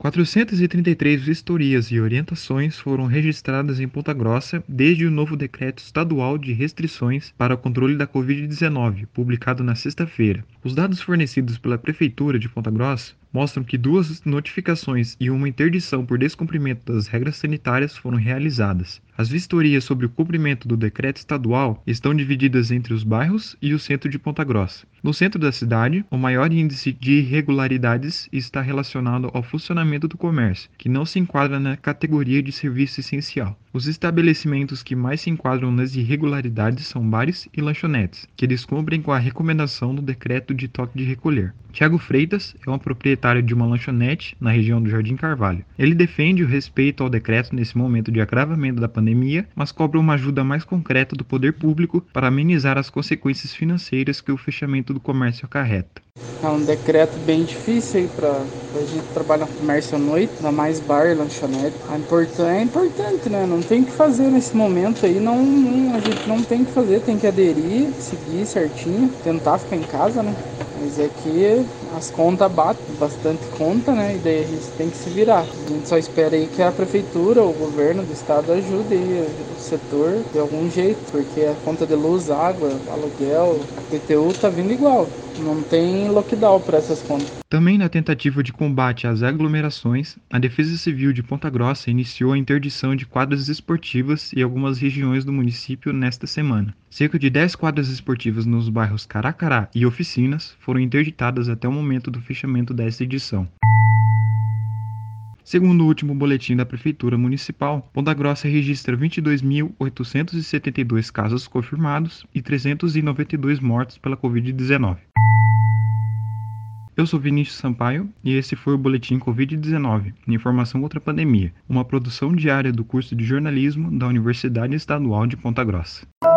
433 vistorias e orientações foram registradas em Ponta Grossa desde o novo Decreto Estadual de Restrições para o Controle da Covid-19, publicado na sexta-feira. Os dados fornecidos pela Prefeitura de Ponta Grossa mostram que 2 notificações e uma interdição por descumprimento das regras sanitárias foram realizadas. As vistorias sobre o cumprimento do decreto estadual estão divididas entre os bairros e o centro de Ponta Grossa. No centro da cidade, o maior índice de irregularidades está relacionado ao funcionamento do comércio, que não se enquadra na categoria de serviço essencial. Os estabelecimentos que mais se enquadram nas irregularidades são bares e lanchonetes, que descumprem com a recomendação do decreto de toque de recolher. Tiago Freitas é um proprietário de uma lanchonete na região do Jardim Carvalho. Ele defende o respeito ao decreto nesse momento de agravamento da pandemia, mas cobra uma ajuda mais concreta do poder público para amenizar as consequências financeiras que o fechamento do comércio acarreta. É um decreto bem difícil aí para a gente trabalhar no comércio à noite, ainda mais bar e lanchonete. É importante, né? Não tem o que fazer nesse momento aí, a gente não tem o que fazer, tem que aderir, seguir certinho, tentar ficar em casa, né? Mas é que as contas batem, bastante conta, né? E daí a gente tem que se virar. A gente só espera aí que a prefeitura, o governo do estado ajude aí o setor de algum jeito, porque a conta de luz, água, aluguel, IPTU tá vindo igual. Não tem lockdown para essas contas. Também na tentativa de combate às aglomerações, a Defesa Civil de Ponta Grossa iniciou a interdição de quadras esportivas em algumas regiões do município nesta semana. Cerca de 10 quadras esportivas nos bairros Caracará e Oficinas foram interditadas até o momento do fechamento desta edição. Segundo o último boletim da Prefeitura Municipal, Ponta Grossa registra 22.872 casos confirmados e 392 mortos pela Covid-19. Eu sou Vinícius Sampaio e esse foi o Boletim Covid-19, Informação contra a Pandemia, uma produção diária do curso de jornalismo da Universidade Estadual de Ponta Grossa.